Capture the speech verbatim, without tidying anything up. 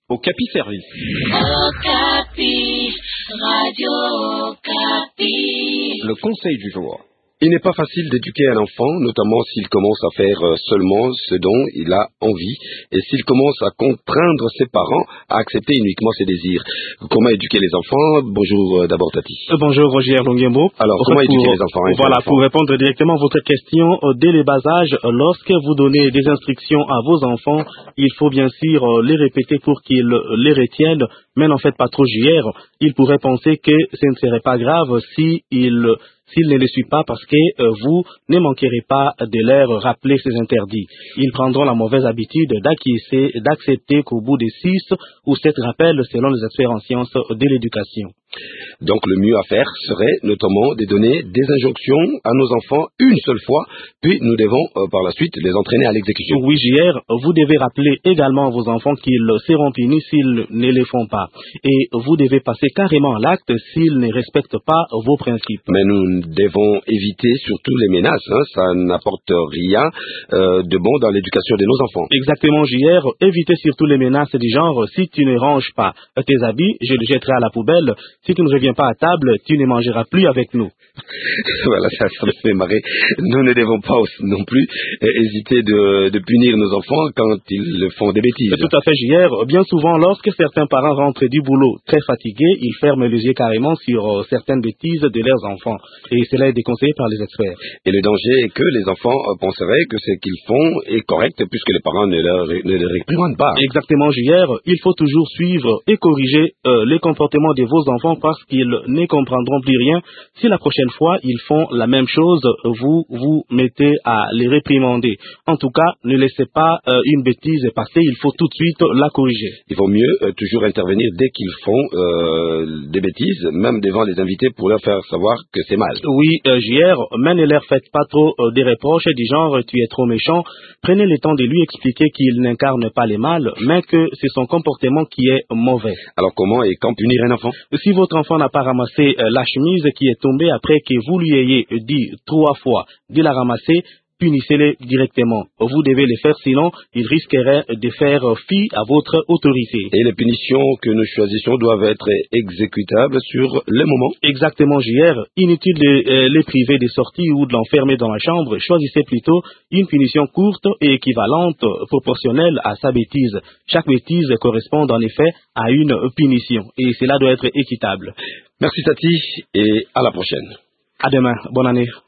Okapi Service. Okapi, Radio Okapi. Le conseil du jour. Il n'est pas facile d'éduquer un enfant, notamment s'il commence à faire seulement ce dont il a envie et s'il commence à contraindre ses parents à accepter uniquement ses désirs. Comment éduquer les enfants? Bonjour d'abord Tati. Euh, bonjour Roger Longuembo. Alors, en comment fait, éduquer pour, les enfants? Voilà, pour répondre directement à votre question, euh, dès le bas âge, euh, lorsque vous donnez des instructions à vos enfants, il faut bien sûr euh, les répéter pour qu'ils euh, les retiennent, mais n'en faites pas trop hier. Ils pourraient penser que ce ne serait pas grave si ils... S'il ne les suit pas parce que euh, vous ne manquerez pas de leur rappeler ces interdits. Ils prendront la mauvaise habitude d'acquiescer, d'accepter qu'au bout de six ou sept rappels selon les experts en sciences de l'éducation. Donc le mieux à faire serait notamment de donner des injonctions à nos enfants une seule fois, puis nous devons euh, par la suite les entraîner à l'exécution. Oui, J R, vous devez rappeler également à vos enfants qu'ils seront punis s'ils ne les font pas. Et vous devez passer carrément à l'acte s'ils ne respectent pas vos principes. Mais nous devons éviter surtout les menaces, hein. Ça n'apporte rien euh, de bon dans l'éducation de nos enfants. Exactement, J R, évitez surtout les menaces du genre « si tu ne ranges pas tes habits, je les jetterai à la poubelle ». Si tu ne reviens pas à table, tu ne mangeras plus avec nous. Voilà, ça, ça me fait marrer. Nous ne devons pas non plus euh, hésiter de, de punir nos enfants quand ils font des bêtises. Tout à fait, J R. Bien souvent, lorsque certains parents rentrent du boulot très fatigués, ils ferment les yeux carrément sur euh, certaines bêtises de leurs enfants. Et cela est déconseillé par les experts. Et le danger est que les enfants euh, penseraient que ce qu'ils font est correct puisque les parents ne leur, ne les réprimandent pas. Exactement, J R. Il faut toujours suivre et corriger euh, les comportements de vos enfants parce qu'ils ne comprendront plus rien. Si la prochaine fois ils font la même chose, vous vous mettez à les réprimander. En tout cas, ne laissez pas euh, une bêtise passer, il faut tout de suite la corriger. Il vaut mieux euh, toujours intervenir dès qu'ils font euh, des bêtises, même devant les invités pour leur faire savoir que c'est mal. Oui, euh, J R, mais ne leur faites pas trop euh, des reproches du genre tu es trop méchant. Prenez le temps de lui expliquer qu'il n'incarne pas les mal, mais que c'est son comportement qui est mauvais. Alors comment et quand punir un enfant? Si votre enfant n'a pas ramassé euh, la chemise qui est tombée après que vous lui ayez dit trois fois de la ramasser, punissez-les directement. Vous devez le faire, sinon il risquerait de faire fi à votre autorité. Et les punitions que nous choisissons doivent être exécutables sur le moment. Exactement, J R. Inutile de euh, les priver des sorties ou de l'enfermer dans la chambre. Choisissez plutôt une punition courte et équivalente, proportionnelle à sa bêtise. Chaque bêtise correspond en effet à une punition et cela doit être équitable. Merci Tati et à la prochaine. À demain. Bonne année.